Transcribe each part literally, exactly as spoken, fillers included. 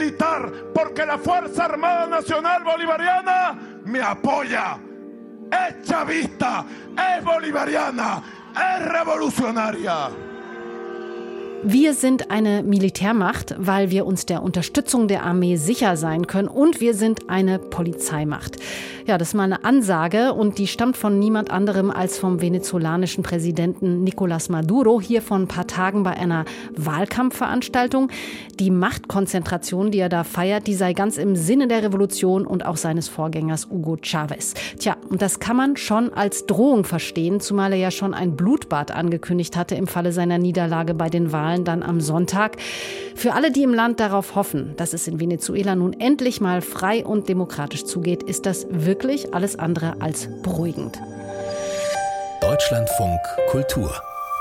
militar porque la Fuerza Armada Nacional Bolivariana me apoya. Es chavista, es bolivariana, es revolucionaria. Wir sind eine Militärmacht, weil wir uns der Unterstützung der Armee sicher sein können, und wir sind eine Polizeimacht. Ja, das ist mal eine Ansage, und die stammt von niemand anderem als vom venezolanischen Präsidenten Nicolás Maduro, hier vor ein paar Tagen bei einer Wahlkampfveranstaltung. Die Machtkonzentration, die er da feiert, die sei ganz im Sinne der Revolution und auch seines Vorgängers Hugo Chávez. Tja, und das kann man schon als Drohung verstehen, zumal er ja schon ein Blutbad angekündigt hatte im Falle seiner Niederlage bei den Wahlen dann am Sonntag. Für alle, die im Land darauf hoffen, dass es in Venezuela nun endlich mal frei und demokratisch zugeht, ist das wirklich alles andere als beruhigend. Deutschlandfunk Kultur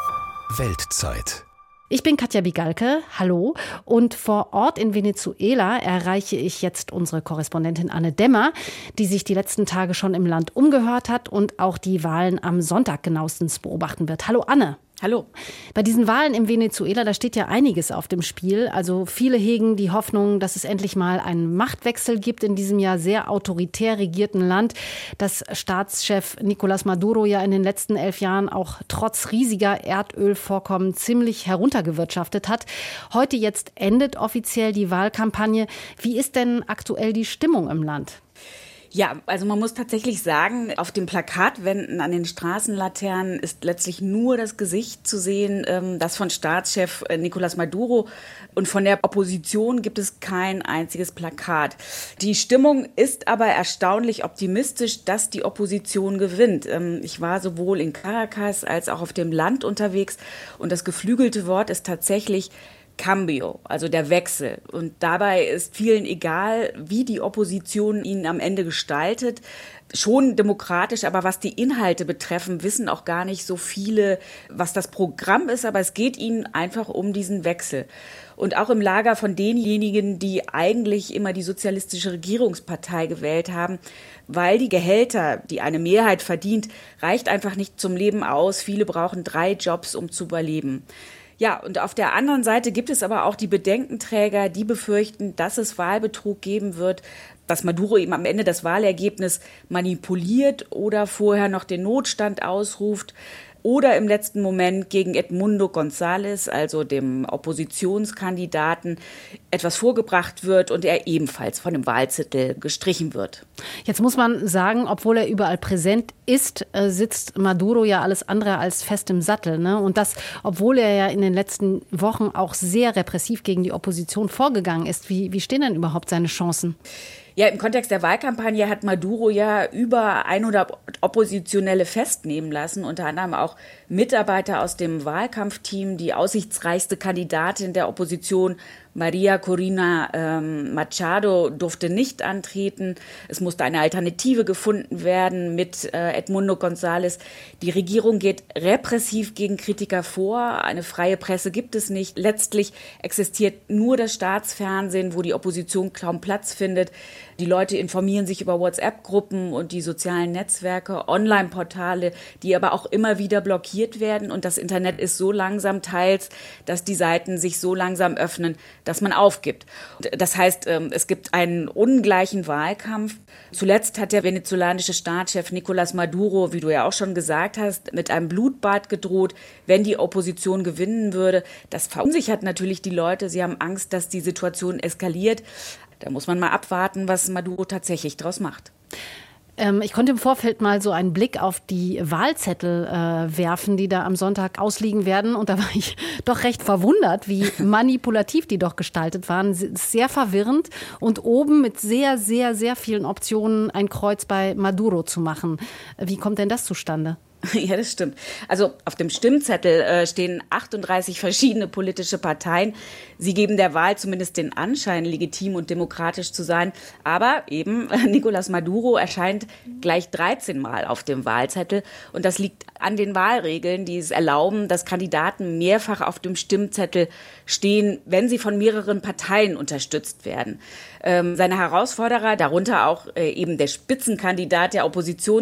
Weltzeit. Ich bin Katja Bigalke, hallo, und vor Ort in Venezuela erreiche ich jetzt unsere Korrespondentin Anne Demmer, die sich die letzten Tage schon im Land umgehört hat und auch die Wahlen am Sonntag genauestens beobachten wird. Hallo Anne. Hallo. Bei diesen Wahlen in Venezuela, da steht ja einiges auf dem Spiel. Also viele hegen die Hoffnung, dass es endlich mal einen Machtwechsel gibt in diesem ja sehr autoritär regierten Land, das Staatschef Nicolás Maduro ja in den letzten elf Jahren auch trotz riesiger Erdölvorkommen ziemlich heruntergewirtschaftet hat. Heute jetzt endet offiziell die Wahlkampagne. Wie ist denn aktuell die Stimmung im Land? Ja, also man muss tatsächlich sagen, auf den Plakatwänden an den Straßenlaternen ist letztlich nur das Gesicht zu sehen, das von Staatschef Nicolás Maduro, und von der Opposition gibt es kein einziges Plakat. Die Stimmung ist aber erstaunlich optimistisch, dass die Opposition gewinnt. Ich war sowohl in Caracas als auch auf dem Land unterwegs, und das geflügelte Wort ist tatsächlich Cambio, also der Wechsel. Und dabei ist vielen egal, wie die Opposition ihn am Ende gestaltet. Schon demokratisch, aber was die Inhalte betreffen, wissen auch gar nicht so viele, was das Programm ist. Aber es geht ihnen einfach um diesen Wechsel. Und auch im Lager von denjenigen, die eigentlich immer die sozialistische Regierungspartei gewählt haben, weil die Gehälter, die eine Mehrheit verdient, reicht einfach nicht zum Leben aus. Viele brauchen drei Jobs, um zu überleben. Ja, und auf der anderen Seite gibt es aber auch die Bedenkenträger, die befürchten, dass es Wahlbetrug geben wird, dass Maduro eben am Ende das Wahlergebnis manipuliert oder vorher noch den Notstand ausruft oder im letzten Moment gegen Edmundo González, also dem Oppositionskandidaten, etwas vorgebracht wird und er ebenfalls von dem Wahlzettel gestrichen wird. Jetzt muss man sagen, obwohl er überall präsent ist, sitzt Maduro ja alles andere als fest im Sattel, ne? Und das, obwohl er ja in den letzten Wochen auch sehr repressiv gegen die Opposition vorgegangen ist. Wie, wie stehen denn überhaupt seine Chancen? Ja, im Kontext der Wahlkampagne hat Maduro ja über hundert Oppositionelle festnehmen lassen, unter anderem auch Mitarbeiter aus dem Wahlkampfteam. Die aussichtsreichste Kandidatin der Opposition, María Corina ähm, Machado, durfte nicht antreten. Es musste eine Alternative gefunden werden mit äh, Edmundo González. Die Regierung geht repressiv gegen Kritiker vor. Eine freie Presse gibt es nicht. Letztlich existiert nur das Staatsfernsehen, wo die Opposition kaum Platz findet. Die Leute informieren sich über WhatsApp-Gruppen und die sozialen Netzwerke, Online-Portale, die aber auch immer wieder blockiert werden. Und das Internet ist so langsam teils, dass die Seiten sich so langsam öffnen, dass man aufgibt. Das heißt, es gibt einen ungleichen Wahlkampf. Zuletzt hat der venezolanische Staatschef Nicolás Maduro, wie du ja auch schon gesagt hast, mit einem Blutbad gedroht, wenn die Opposition gewinnen würde. Das verunsichert natürlich die Leute. Sie haben Angst, dass die Situation eskaliert. Da muss man mal abwarten, was Maduro tatsächlich draus macht. Ähm, ich konnte im Vorfeld mal so einen Blick auf die Wahlzettel äh, werfen, die da am Sonntag ausliegen werden. Und da war ich doch recht verwundert, wie manipulativ die doch gestaltet waren. Sehr verwirrend. Und oben mit sehr, sehr, sehr vielen Optionen ein Kreuz bei Maduro zu machen. Wie kommt denn das zustande? Ja, das stimmt. Also auf dem Stimmzettel äh, stehen achtunddreißig verschiedene politische Parteien. Sie geben der Wahl zumindest den Anschein, legitim und demokratisch zu sein. Aber eben Nicolás Maduro erscheint gleich dreizehn Mal auf dem Wahlzettel. Und das liegt an den Wahlregeln, die es erlauben, dass Kandidaten mehrfach auf dem Stimmzettel stehen, wenn sie von mehreren Parteien unterstützt werden. Ähm, seine Herausforderer, darunter auch äh, eben der Spitzenkandidat der Opposition,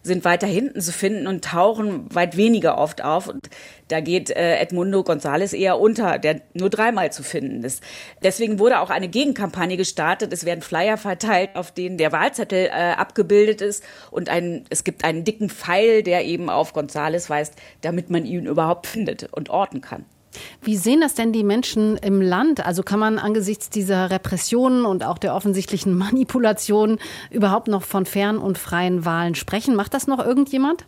sind weiter hinten zu finden und tauchen weit weniger oft auf. Und da geht äh, Edmundo González eher unter, der nur dreimal zu finden ist. Deswegen wurde auch eine Gegenkampagne gestartet. Es werden Flyer verteilt, auf denen der Wahlzettel äh, abgebildet ist. Und ein, es gibt einen dicken Pfeil, der eben auf González weist, damit man ihn überhaupt findet und orten kann. Wie sehen das denn die Menschen im Land? Also kann man angesichts dieser Repressionen und auch der offensichtlichen Manipulation überhaupt noch von fairen und freien Wahlen sprechen? Macht das noch irgendjemand?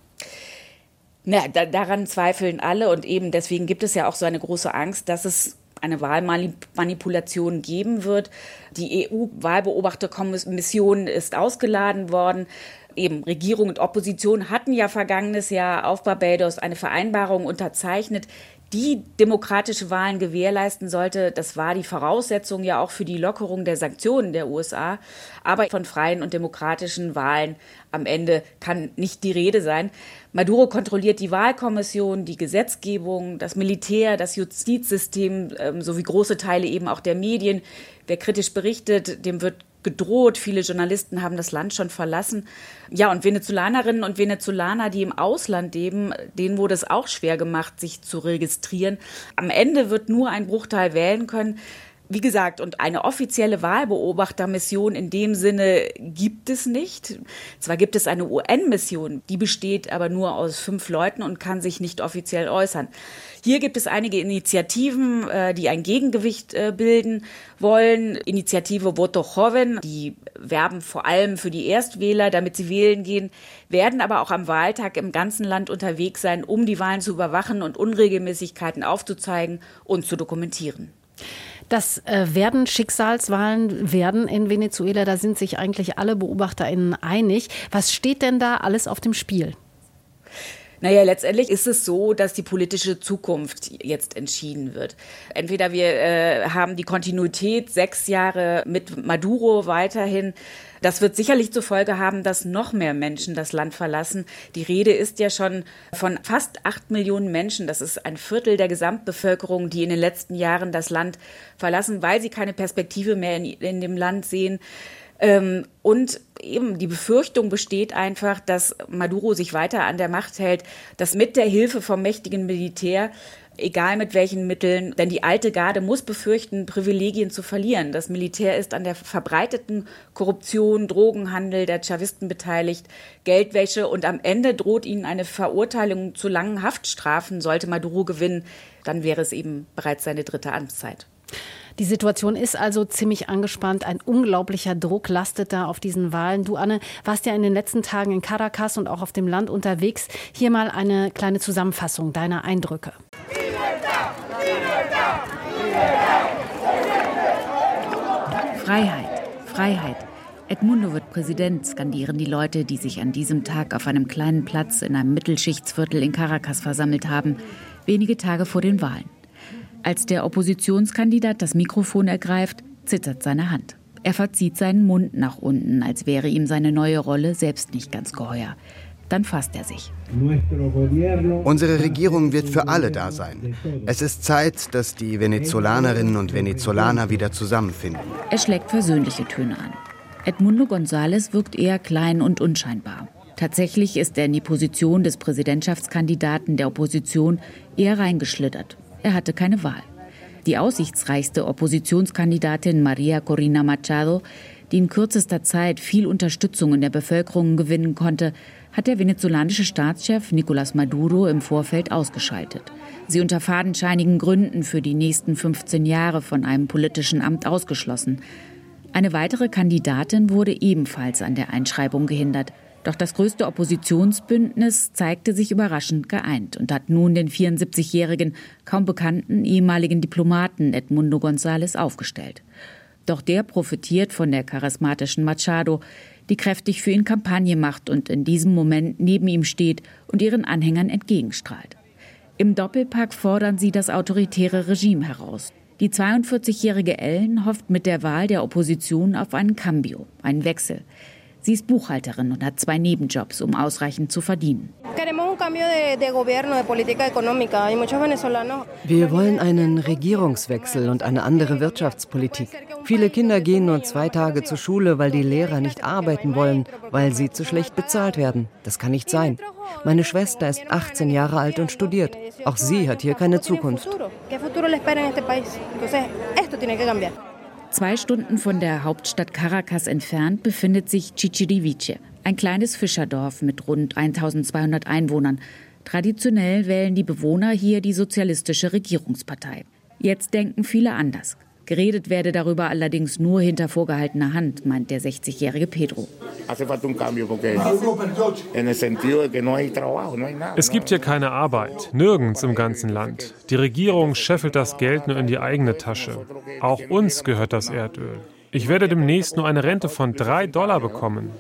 Na, da, daran zweifeln alle und eben deswegen gibt es ja auch so eine große Angst, dass es eine Wahlmanipulation geben wird. Die E U-Wahlbeobachterkommission ist ausgeladen worden. Eben Regierung und Opposition hatten ja vergangenes Jahr auf Barbados eine Vereinbarung unterzeichnet, die demokratische Wahlen gewährleisten sollte. Das war die Voraussetzung ja auch für die Lockerung der Sanktionen der U S A. Aber von freien und demokratischen Wahlen am Ende kann nicht die Rede sein. Maduro kontrolliert die Wahlkommission, die Gesetzgebung, das Militär, das Justizsystem ähm, sowie große Teile eben auch der Medien. Wer kritisch berichtet, dem wird gedroht. Viele Journalisten haben das Land schon verlassen. Ja, und Venezolanerinnen und Venezolaner, die im Ausland leben, denen wurde es auch schwer gemacht, sich zu registrieren. Am Ende wird nur ein Bruchteil wählen können. Wie gesagt, und eine offizielle Wahlbeobachtermission in dem Sinne gibt es nicht. Zwar gibt es eine U N-Mission, die besteht aber nur aus fünf Leuten und kann sich nicht offiziell äußern. Hier gibt es einige Initiativen, die ein Gegengewicht bilden wollen. Initiative Voto Joven, die werben vor allem für die Erstwähler, damit sie wählen gehen, werden aber auch am Wahltag im ganzen Land unterwegs sein, um die Wahlen zu überwachen und Unregelmäßigkeiten aufzuzeigen und zu dokumentieren. Das äh, werden Schicksalswahlen werden in Venezuela, da sind sich eigentlich alle BeobachterInnen einig. Was steht denn da alles auf dem Spiel? Naja, letztendlich ist es so, dass die politische Zukunft jetzt entschieden wird. Entweder wir äh, haben die Kontinuität sechs Jahre mit Maduro weiterhin. Das wird sicherlich zur Folge haben, dass noch mehr Menschen das Land verlassen. Die Rede ist ja schon von fast acht Millionen Menschen. Das ist ein Viertel der Gesamtbevölkerung, die in den letzten Jahren das Land verlassen, weil sie keine Perspektive mehr in, in dem Land sehen. Ähm, und eben die Befürchtung besteht einfach, dass Maduro sich weiter an der Macht hält, dass mit der Hilfe vom mächtigen Militär, egal mit welchen Mitteln, denn die alte Garde muss befürchten, Privilegien zu verlieren. Das Militär ist an der verbreiteten Korruption, Drogenhandel der Chavisten beteiligt, Geldwäsche und am Ende droht ihnen eine Verurteilung zu langen Haftstrafen. Sollte Maduro gewinnen, dann wäre es eben bereits seine dritte Amtszeit. Die Situation ist also ziemlich angespannt. Ein unglaublicher Druck lastet da auf diesen Wahlen. Du, Anne, warst ja in den letzten Tagen in Caracas und auch auf dem Land unterwegs. Hier mal eine kleine Zusammenfassung deiner Eindrücke. Freiheit, Freiheit. Edmundo wird Präsident, skandieren die Leute, die sich an diesem Tag auf einem kleinen Platz in einem Mittelschichtsviertel in Caracas versammelt haben, wenige Tage vor den Wahlen. Als der Oppositionskandidat das Mikrofon ergreift, zittert seine Hand. Er verzieht seinen Mund nach unten, als wäre ihm seine neue Rolle selbst nicht ganz geheuer. Dann fasst er sich. Unsere Regierung wird für alle da sein. Es ist Zeit, dass die Venezolanerinnen und Venezolaner wieder zusammenfinden. Er schlägt versöhnliche Töne an. Edmundo González wirkt eher klein und unscheinbar. Tatsächlich ist er in die Position des Präsidentschaftskandidaten der Opposition eher reingeschlittert. Er hatte keine Wahl. Die aussichtsreichste Oppositionskandidatin María Corina Machado, die in kürzester Zeit viel Unterstützung in der Bevölkerung gewinnen konnte, hat der venezolanische Staatschef Nicolás Maduro im Vorfeld ausgeschaltet. Sie unter fadenscheinigen Gründen für die nächsten fünfzehn Jahre von einem politischen Amt ausgeschlossen. Eine weitere Kandidatin wurde ebenfalls an der Einschreibung gehindert. Doch das größte Oppositionsbündnis zeigte sich überraschend geeint und hat nun den vierundsiebzigjährigen, kaum bekannten ehemaligen Diplomaten Edmundo González aufgestellt. Doch der profitiert von der charismatischen Machado, die kräftig für ihn Kampagne macht und in diesem Moment neben ihm steht und ihren Anhängern entgegenstrahlt. Im Doppelpack fordern sie das autoritäre Regime heraus. Die zweiundvierzigjährige Ellen hofft mit der Wahl der Opposition auf einen Cambio, einen Wechsel. Sie ist Buchhalterin und hat zwei Nebenjobs, um ausreichend zu verdienen. Wir wollen einen Regierungswechsel und eine andere Wirtschaftspolitik. Viele Kinder gehen nur zwei Tage zur Schule, weil die Lehrer nicht arbeiten wollen, weil sie zu schlecht bezahlt werden. Das kann nicht sein. Meine Schwester ist achtzehn Jahre alt und studiert. Auch sie hat hier keine Zukunft. Zwei Stunden von der Hauptstadt Caracas entfernt befindet sich Chichiriviche, ein kleines Fischerdorf mit rund eintausendzweihundert Einwohnern. Traditionell wählen die Bewohner hier die sozialistische Regierungspartei. Jetzt denken viele anders. Geredet werde darüber allerdings nur hinter vorgehaltener Hand, meint der sechzigjährige Pedro. Es gibt hier keine Arbeit, nirgends im ganzen Land. Die Regierung scheffelt das Geld nur in die eigene Tasche. Auch uns gehört das Erdöl. Ich werde demnächst nur eine Rente von drei Dollar bekommen.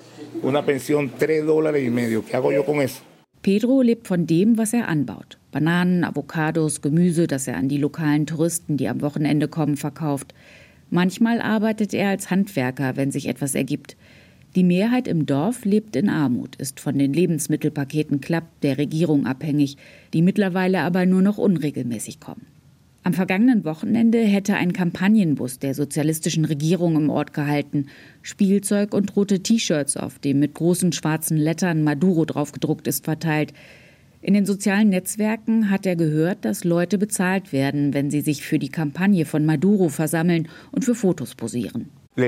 Pedro lebt von dem, was er anbaut. Bananen, Avocados, Gemüse, das er an die lokalen Touristen, die am Wochenende kommen, verkauft. Manchmal arbeitet er als Handwerker, wenn sich etwas ergibt. Die Mehrheit im Dorf lebt in Armut, ist von den Lebensmittelpaketen Clap der Regierung abhängig, die mittlerweile aber nur noch unregelmäßig kommen. Am vergangenen Wochenende hätte ein Kampagnenbus der sozialistischen Regierung im Ort gehalten. Spielzeug und rote T-Shirts, auf dem mit großen schwarzen Lettern Maduro draufgedruckt ist, verteilt. In den sozialen Netzwerken hat er gehört, dass Leute bezahlt werden, wenn sie sich für die Kampagne von Maduro versammeln und für Fotos posieren. Die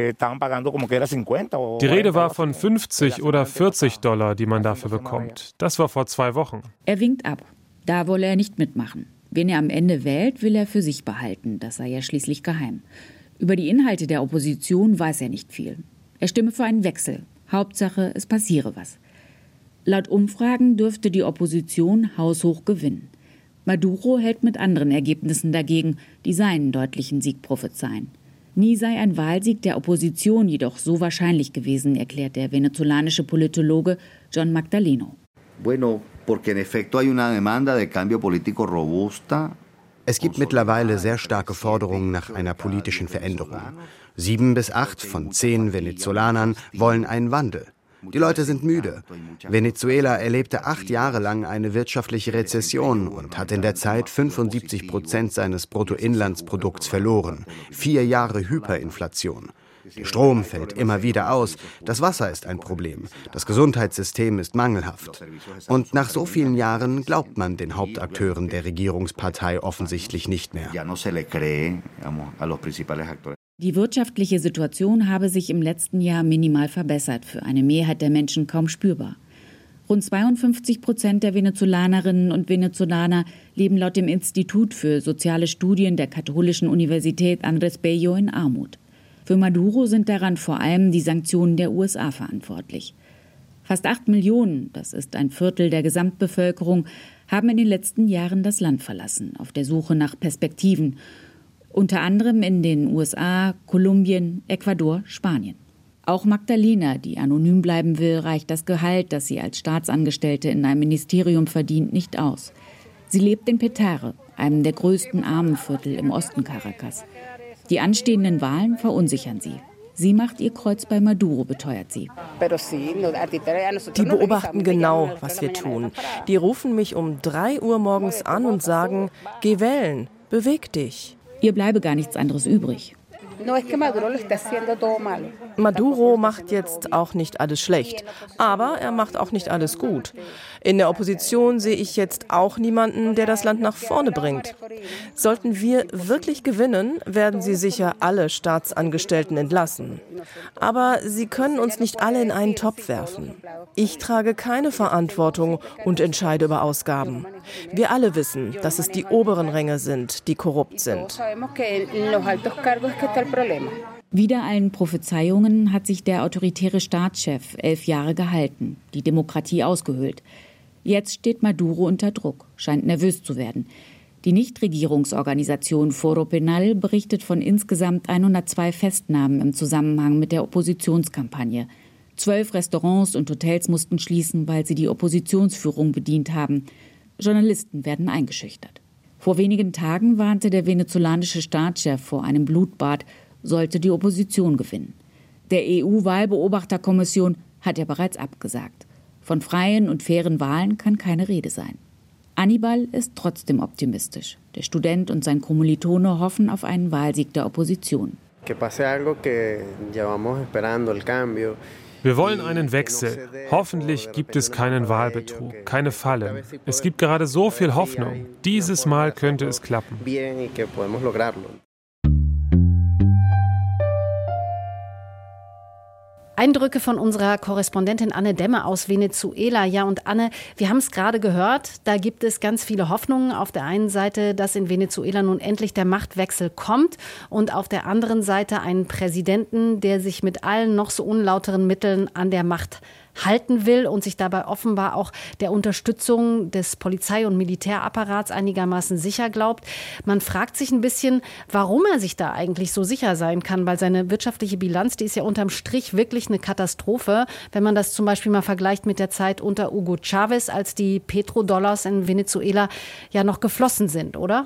Rede war von fünfzig oder vierzig Dollar, die man dafür bekommt. Das war vor zwei Wochen. Er winkt ab. Da wolle er nicht mitmachen. Wen er am Ende wählt, will er für sich behalten. Das sei ja schließlich geheim. Über die Inhalte der Opposition weiß er nicht viel. Er stimme für einen Wechsel. Hauptsache, es passiere was. Laut Umfragen dürfte die Opposition haushoch gewinnen. Maduro hält mit anderen Ergebnissen dagegen, die seinen deutlichen Sieg prophezeien. Nie sei ein Wahlsieg der Opposition jedoch so wahrscheinlich gewesen, erklärt der venezolanische Politologe John Magdaleno. Es gibt mittlerweile sehr starke Forderungen nach einer politischen Veränderung. Sieben bis acht von zehn Venezolanern wollen einen Wandel. Die Leute sind müde. Venezuela erlebte acht Jahre lang eine wirtschaftliche Rezession und hat in der Zeit fünfundsiebzig Prozent seines Bruttoinlandsprodukts verloren. Vier Jahre Hyperinflation. Der Strom fällt immer wieder aus, das Wasser ist ein Problem, das Gesundheitssystem ist mangelhaft. Und nach so vielen Jahren glaubt man den Hauptakteuren der Regierungspartei offensichtlich nicht mehr. Die wirtschaftliche Situation habe sich im letzten Jahr minimal verbessert, für eine Mehrheit der Menschen kaum spürbar. Rund zweiundfünfzig Prozent der Venezolanerinnen und Venezolaner leben laut dem Institut für soziale Studien der Katholischen Universität Andrés Bello in Armut. Für Maduro sind daran vor allem die Sanktionen der U S A verantwortlich. Fast acht Millionen, das ist ein Viertel der Gesamtbevölkerung, haben in den letzten Jahren das Land verlassen, auf der Suche nach Perspektiven. Unter anderem in den U S A, Kolumbien, Ecuador, Spanien. Auch Magdalena, die anonym bleiben will, reicht das Gehalt, das sie als Staatsangestellte in einem Ministerium verdient, nicht aus. Sie lebt in Petare, einem der größten Armenviertel im Osten Caracas. Die anstehenden Wahlen verunsichern sie. Sie macht ihr Kreuz bei Maduro, beteuert sie. Die beobachten genau, was wir tun. Die rufen mich um drei Uhr morgens an und sagen, geh wählen, beweg dich. Ihr bleibe gar nichts anderes übrig. Maduro macht jetzt auch nicht alles schlecht, aber er macht auch nicht alles gut. In der Opposition sehe ich jetzt auch niemanden, der das Land nach vorne bringt. Sollten wir wirklich gewinnen, werden sie sicher alle Staatsangestellten entlassen. Aber sie können uns nicht alle in einen Topf werfen. Ich trage keine Verantwortung und entscheide über Ausgaben. Wir alle wissen, dass es die oberen Ränge sind, die korrupt sind. Wider allen Prophezeiungen hat sich der autoritäre Staatschef elf Jahre gehalten, die Demokratie ausgehöhlt. Jetzt steht Maduro unter Druck, scheint nervös zu werden. Die Nichtregierungsorganisation Foro Penal berichtet von insgesamt hundertzwei Festnahmen im Zusammenhang mit der Oppositionskampagne. Zwölf Restaurants und Hotels mussten schließen, weil sie die Oppositionsführung bedient haben. Journalisten werden eingeschüchtert. Vor wenigen Tagen warnte der venezolanische Staatschef vor einem Blutbad, sollte die Opposition gewinnen. Der E U-Wahlbeobachterkommission hat er bereits abgesagt. Von freien und fairen Wahlen kann keine Rede sein. Aníbal ist trotzdem optimistisch. Der Student und sein Kommilitone hoffen auf einen Wahlsieg der Opposition. Wir wollen einen Wechsel. Hoffentlich gibt es keinen Wahlbetrug, keine Falle. Es gibt gerade so viel Hoffnung. Dieses Mal könnte es klappen. Eindrücke von unserer Korrespondentin Anne Demme aus Venezuela. Ja, und Anne, wir haben es gerade gehört, da gibt es ganz viele Hoffnungen. Auf der einen Seite, dass in Venezuela nun endlich der Machtwechsel kommt und auf der anderen Seite einen Präsidenten, der sich mit allen noch so unlauteren Mitteln an der Macht halten will und sich dabei offenbar auch der Unterstützung des Polizei- und Militärapparats einigermaßen sicher glaubt. Man fragt sich ein bisschen, warum er sich da eigentlich so sicher sein kann, weil seine wirtschaftliche Bilanz, die ist ja unterm Strich wirklich eine Katastrophe. Wenn man das zum Beispiel mal vergleicht mit der Zeit unter Hugo Chávez, als die Petrodollars in Venezuela ja noch geflossen sind, oder?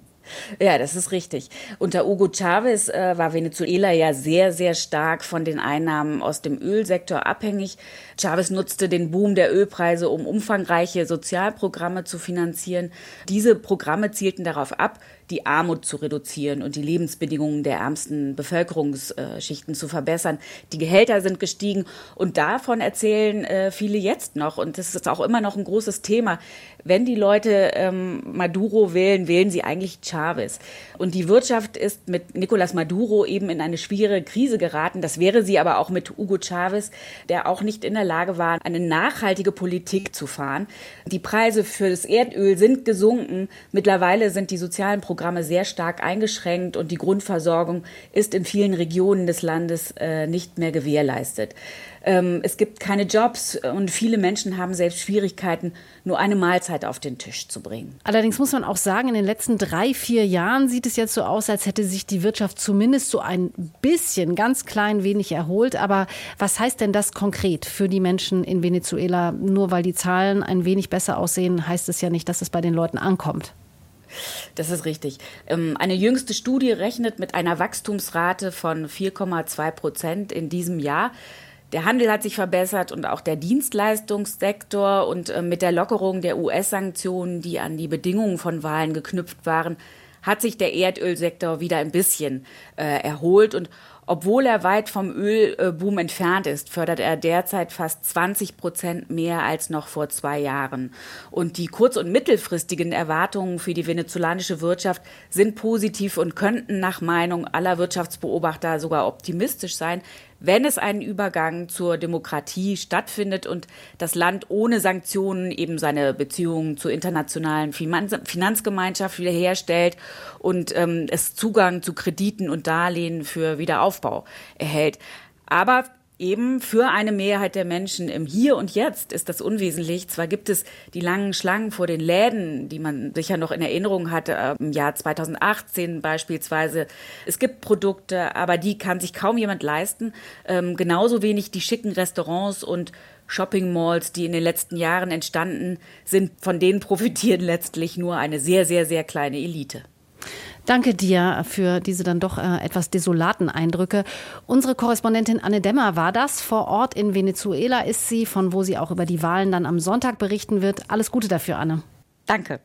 Ja, das ist richtig. Unter Hugo Chávez äh, war Venezuela ja sehr, sehr stark von den Einnahmen aus dem Ölsektor abhängig. Chávez nutzte den Boom der Ölpreise, um umfangreiche Sozialprogramme zu finanzieren. Diese Programme zielten darauf ab, die Armut zu reduzieren und die Lebensbedingungen der ärmsten Bevölkerungsschichten zu verbessern. Die Gehälter sind gestiegen und davon erzählen äh, viele jetzt noch. Und das ist auch immer noch ein großes Thema. Wenn die Leute ähm, Maduro wählen, wählen sie eigentlich Chávez. Und die Wirtschaft ist mit Nicolás Maduro eben in eine schwierige Krise geraten. Das wäre sie aber auch mit Hugo Chávez, der auch nicht in der Lage war, eine nachhaltige Politik zu fahren. Die Preise für das Erdöl sind gesunken. Mittlerweile sind die sozialen Programme sehr stark eingeschränkt und die Grundversorgung ist in vielen Regionen des Landes äh, nicht mehr gewährleistet. Ähm, es gibt keine Jobs und viele Menschen haben selbst Schwierigkeiten, nur eine Mahlzeit auf den Tisch zu bringen. Allerdings muss man auch sagen, in den letzten drei, vier Jahren sieht es jetzt so aus, als hätte sich die Wirtschaft zumindest so ein bisschen, ganz klein wenig erholt. Aber was heißt denn das konkret für die Menschen in Venezuela? Nur weil die Zahlen ein wenig besser aussehen, heißt es ja nicht, dass es bei den Leuten ankommt. Das ist richtig. Eine jüngste Studie rechnet mit einer Wachstumsrate von vier Komma zwei Prozent in diesem Jahr. Der Handel hat sich verbessert und auch der Dienstleistungssektor. Und mit der Lockerung der U S-Sanktionen, die an die Bedingungen von Wahlen geknüpft waren, hat sich der Erdölsektor wieder ein bisschen äh, erholt. Und obwohl er weit vom Ölboom entfernt ist, fördert er derzeit fast zwanzig Prozent mehr als noch vor zwei Jahren. Und die kurz- und mittelfristigen Erwartungen für die venezolanische Wirtschaft sind positiv und könnten nach Meinung aller Wirtschaftsbeobachter sogar optimistisch sein, wenn es einen Übergang zur Demokratie stattfindet und das Land ohne Sanktionen eben seine Beziehungen zur internationalen Finanzgemeinschaft wiederherstellt und ähm, es Zugang zu Krediten und Darlehen für Wiederaufbau erhält. Aber eben für eine Mehrheit der Menschen im Hier und Jetzt ist das unwesentlich. Zwar gibt es die langen Schlangen vor den Läden, die man sicher noch in Erinnerung hatte, im Jahr zweitausendachtzehn beispielsweise. Es gibt Produkte, aber die kann sich kaum jemand leisten. Ähm, genauso wenig die schicken Restaurants und Shopping-Malls, die in den letzten Jahren entstanden sind. Von denen profitieren letztlich nur eine sehr, sehr, sehr kleine Elite. Danke dir für diese dann doch äh, etwas desolaten Eindrücke. Unsere Korrespondentin Anne Demmer war das. Vor Ort in Venezuela ist sie, von wo sie auch über die Wahlen dann am Sonntag berichten wird. Alles Gute dafür, Anne. Danke.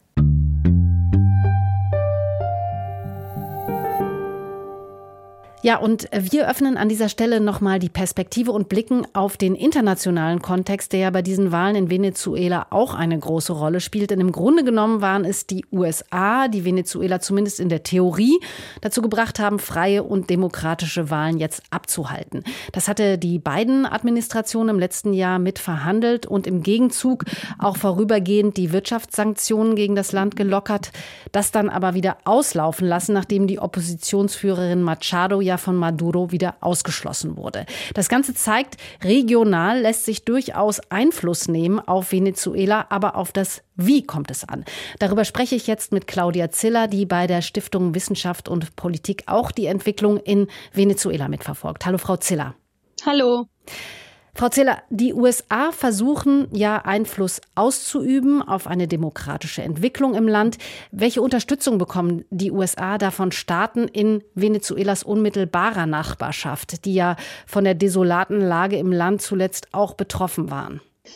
Ja, und wir öffnen an dieser Stelle nochmal die Perspektive und blicken auf den internationalen Kontext, der ja bei diesen Wahlen in Venezuela auch eine große Rolle spielt. Denn im Grunde genommen waren es die U S A, die Venezuela zumindest in der Theorie dazu gebracht haben, freie und demokratische Wahlen jetzt abzuhalten. Das hatte die Biden-Administration im letzten Jahr mit verhandelt und im Gegenzug auch vorübergehend die Wirtschaftssanktionen gegen das Land gelockert, das dann aber wieder auslaufen lassen, nachdem die Oppositionsführerin Machado ja von Maduro wieder ausgeschlossen wurde. Das Ganze zeigt, regional lässt sich durchaus Einfluss nehmen auf Venezuela, aber auf das Wie kommt es an. Darüber spreche ich jetzt mit Claudia Ziller, die bei der Stiftung Wissenschaft und Politik auch die Entwicklung in Venezuela mitverfolgt. Hallo, Frau Ziller. Hallo. Frau Ziller, die U S A versuchen ja Einfluss auszuüben auf eine demokratische Entwicklung im Land. Welche Unterstützung bekommen die U S A da von Staaten in Venezuelas unmittelbarer Nachbarschaft, die ja von der desolaten Lage im Land zuletzt auch betroffen waren?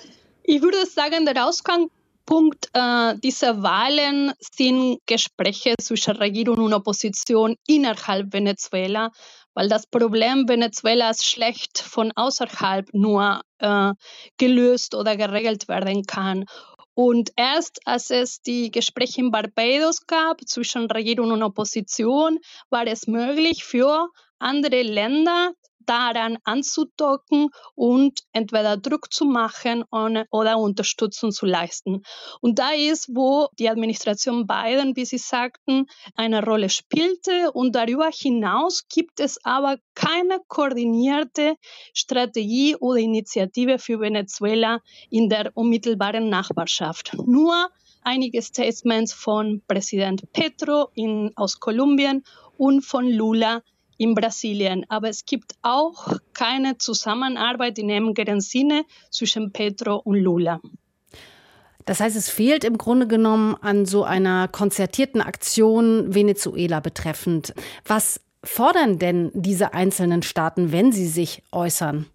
Ich würde sagen, der Ausgangspunkt äh, dieser Wahlen sind Gespräche zwischen Regierung und Opposition innerhalb Venezuela, weil das Problem Venezuelas schlecht von außerhalb nur äh, gelöst oder geregelt werden kann. Und erst als es die Gespräche in Barbados gab zwischen Regierung und Opposition, war es möglich für andere Länder, daran anzudocken und entweder Druck zu machen oder Unterstützung zu leisten. Und da ist, wo die Administration Biden, wie Sie sagten, eine Rolle spielte. Und darüber hinaus gibt es aber keine koordinierte Strategie oder Initiative für Venezuela in der unmittelbaren Nachbarschaft. Nur einige Statements von Präsident Petro in, aus Kolumbien und von Lula in Brasilien. Aber es gibt auch keine Zusammenarbeit in engeren Sinne zwischen Petro und Lula. Das heißt, es fehlt im Grunde genommen an so einer konzertierten Aktion Venezuela betreffend. Was fordern denn diese einzelnen Staaten, wenn sie sich äußern?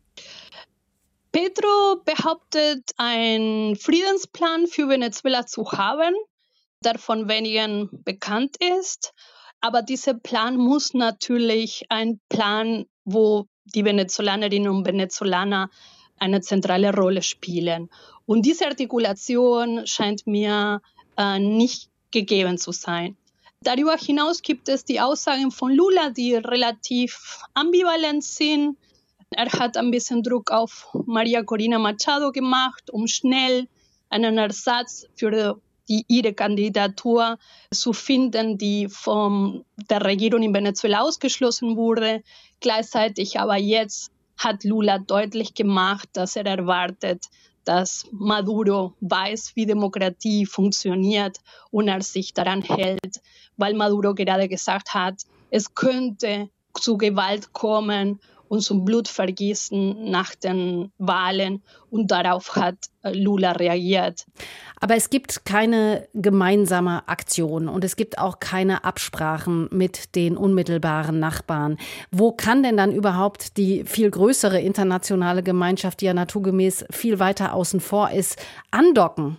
Petro behauptet, einen Friedensplan für Venezuela zu haben, der von wenigen bekannt ist. Aber dieser Plan muss natürlich ein Plan, wo die Venezolanerinnen und Venezolaner eine zentrale Rolle spielen. Und diese Artikulation scheint mir äh, nicht gegeben zu sein. Darüber hinaus gibt es die Aussagen von Lula, die relativ ambivalent sind. Er hat ein bisschen Druck auf María Corina Machado gemacht, um schnell einen Ersatz für die ihre Kandidatur zu finden, die von der Regierung in Venezuela ausgeschlossen wurde. Gleichzeitig aber jetzt hat Lula deutlich gemacht, dass er erwartet, dass Maduro weiß, wie Demokratie funktioniert und er sich daran hält, weil Maduro gerade gesagt hat, es könnte zu Gewalt kommen und zum Blutvergießen nach den Wahlen. Und darauf hat Lula reagiert. Aber es gibt keine gemeinsame Aktion und es gibt auch keine Absprachen mit den unmittelbaren Nachbarn. Wo kann denn dann überhaupt die viel größere internationale Gemeinschaft, die ja naturgemäß viel weiter außen vor ist, andocken?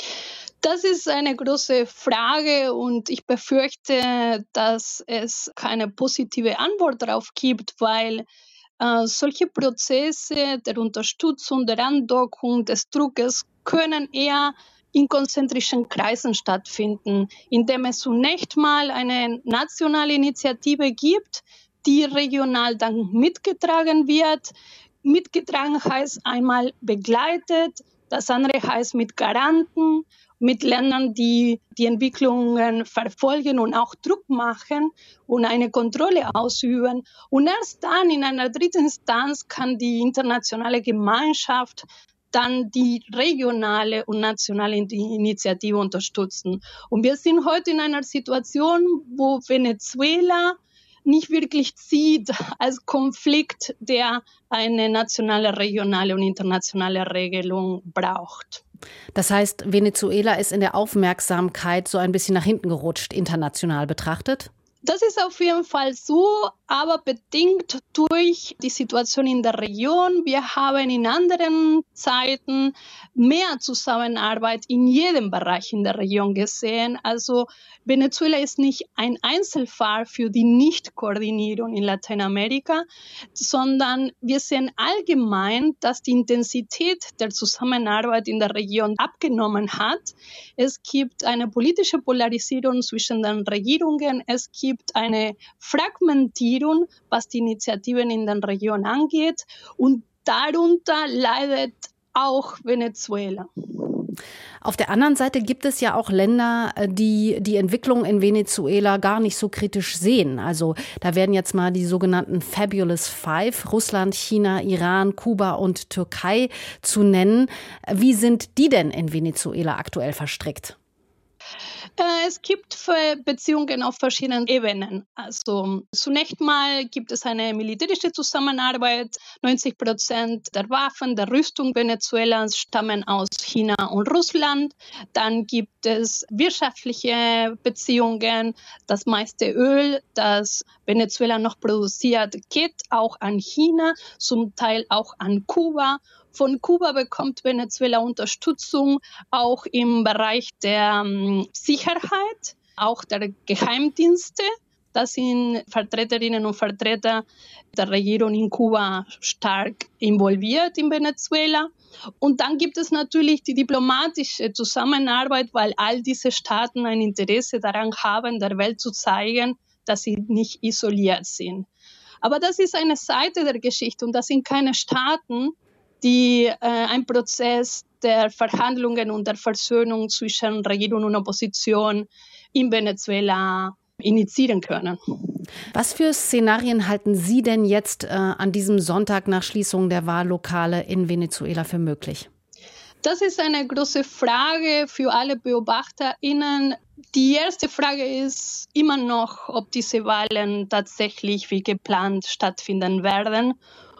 Das ist eine große Frage und ich befürchte, dass es keine positive Antwort darauf gibt, weil äh, solche Prozesse der Unterstützung, der Andockung, des Druckes können eher in konzentrischen Kreisen stattfinden, indem es zunächst mal eine nationale Initiative gibt, die regional dann mitgetragen wird. Mitgetragen heißt einmal begleitet, das andere heißt mit Garanten, mit Ländern, die die Entwicklungen verfolgen und auch Druck machen und eine Kontrolle ausüben. Und erst dann in einer dritten Instanz kann die internationale Gemeinschaft dann die regionale und nationale Initiative unterstützen. Und wir sind heute in einer Situation, wo Venezuela nicht wirklich sieht als Konflikt, der eine nationale, regionale und internationale Regelung braucht. Das heißt, Venezuela ist in der Aufmerksamkeit so ein bisschen nach hinten gerutscht, international betrachtet? Das ist auf jeden Fall so, aber bedingt durch die Situation in der Region. Wir haben in anderen Zeiten mehr Zusammenarbeit in jedem Bereich in der Region gesehen. Also Venezuela ist nicht ein Einzelfall für die Nichtkoordinierung in Lateinamerika, sondern wir sehen allgemein, dass die Intensität der Zusammenarbeit in der Region abgenommen hat. Es gibt eine politische Polarisierung zwischen den Regierungen. Es gibt eine Fragmentierung, was die Initiativen in der Region angeht. Und darunter leidet auch Venezuela. Auf der anderen Seite gibt es ja auch Länder, die die Entwicklung in Venezuela gar nicht so kritisch sehen. Also da werden jetzt mal die sogenannten Fabulous Five, Russland, China, Iran, Kuba und Türkei zu nennen. Wie sind die denn in Venezuela aktuell verstrickt? Es gibt Beziehungen auf verschiedenen Ebenen. Also zunächst mal gibt es eine militärische Zusammenarbeit. neunzig Prozent der Waffen, der Rüstung Venezuelas stammen aus China und Russland. Dann gibt es wirtschaftliche Beziehungen. Das meiste Öl, das Venezuela noch produziert, geht auch an China, zum Teil auch an Kuba. Von Kuba bekommt Venezuela Unterstützung auch im Bereich der ähm, Sicherheit, auch der Geheimdienste. Da sind Vertreterinnen und Vertreter der Regierung in Kuba stark involviert in Venezuela. Und dann gibt es natürlich die diplomatische Zusammenarbeit, weil all diese Staaten ein Interesse daran haben, der Welt zu zeigen, dass sie nicht isoliert sind. Aber das ist eine Seite der Geschichte und das sind keine Staaten, die äh, einen Prozess der Verhandlungen und der Versöhnung zwischen Regierung und Opposition in Venezuela initiieren können. Was für Szenarien halten Sie denn jetzt äh, an diesem Sonntag nach Schließung der Wahllokale in Venezuela für möglich? Das ist eine große Frage für alle BeobachterInnen. Die erste Frage ist immer noch, ob diese Wahlen tatsächlich wie geplant stattfinden werden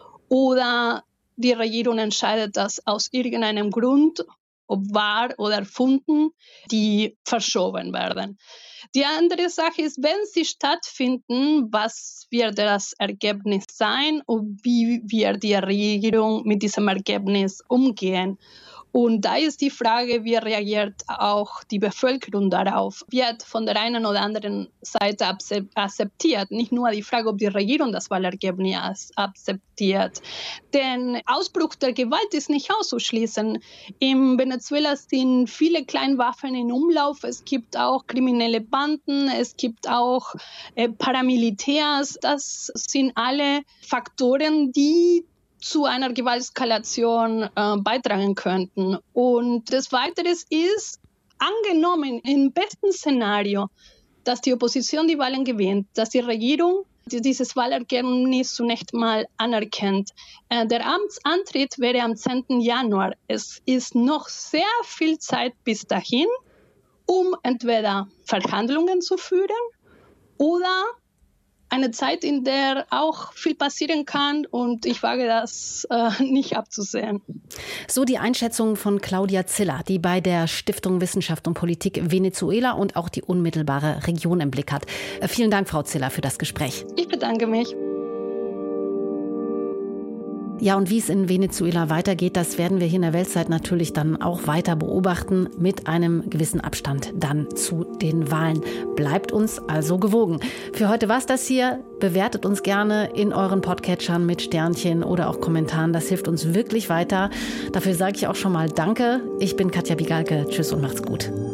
oder die Regierung entscheidet, dass aus irgendeinem Grund, ob wahr oder erfunden, die verschoben werden. Die andere Sache ist, wenn sie stattfinden, was wird das Ergebnis sein und wie wird die Regierung mit diesem Ergebnis umgehen? Und da ist die Frage, wie reagiert auch die Bevölkerung darauf? Wird von der einen oder anderen Seite akzeptiert? Nicht nur die Frage, ob die Regierung das Wahlergebnis akzeptiert. Denn Ausbruch der Gewalt ist nicht auszuschließen. In Venezuela sind viele Kleinwaffen in Umlauf. Es gibt auch kriminelle Banden. Es gibt auch äh, Paramilitärs. Das sind alle Faktoren, die zu einer Gewaltskalation äh, beitragen könnten. Und das Weitere ist, angenommen im besten Szenario, dass die Opposition die Wahlen gewinnt, dass die Regierung dieses Wahlergebnis zunächst mal anerkennt. Äh, der Amtsantritt wäre am zehnten Januar. Es ist noch sehr viel Zeit bis dahin, um entweder Verhandlungen zu führen oder eine Zeit, in der auch viel passieren kann und ich wage das äh, nicht abzusehen. So die Einschätzung von Claudia Ziller, die bei der Stiftung Wissenschaft und Politik Venezuela und auch die unmittelbare Region im Blick hat. Äh, vielen Dank, Frau Ziller, für das Gespräch. Ich bedanke mich. Ja, und wie es in Venezuela weitergeht, das werden wir hier in der Weltzeit natürlich dann auch weiter beobachten, mit einem gewissen Abstand dann zu den Wahlen. Bleibt uns also gewogen. Für heute war's das hier. Bewertet uns gerne in euren Podcatchern mit Sternchen oder auch Kommentaren. Das hilft uns wirklich weiter. Dafür sage ich auch schon mal Danke. Ich bin Katja Bigalke. Tschüss und macht's gut.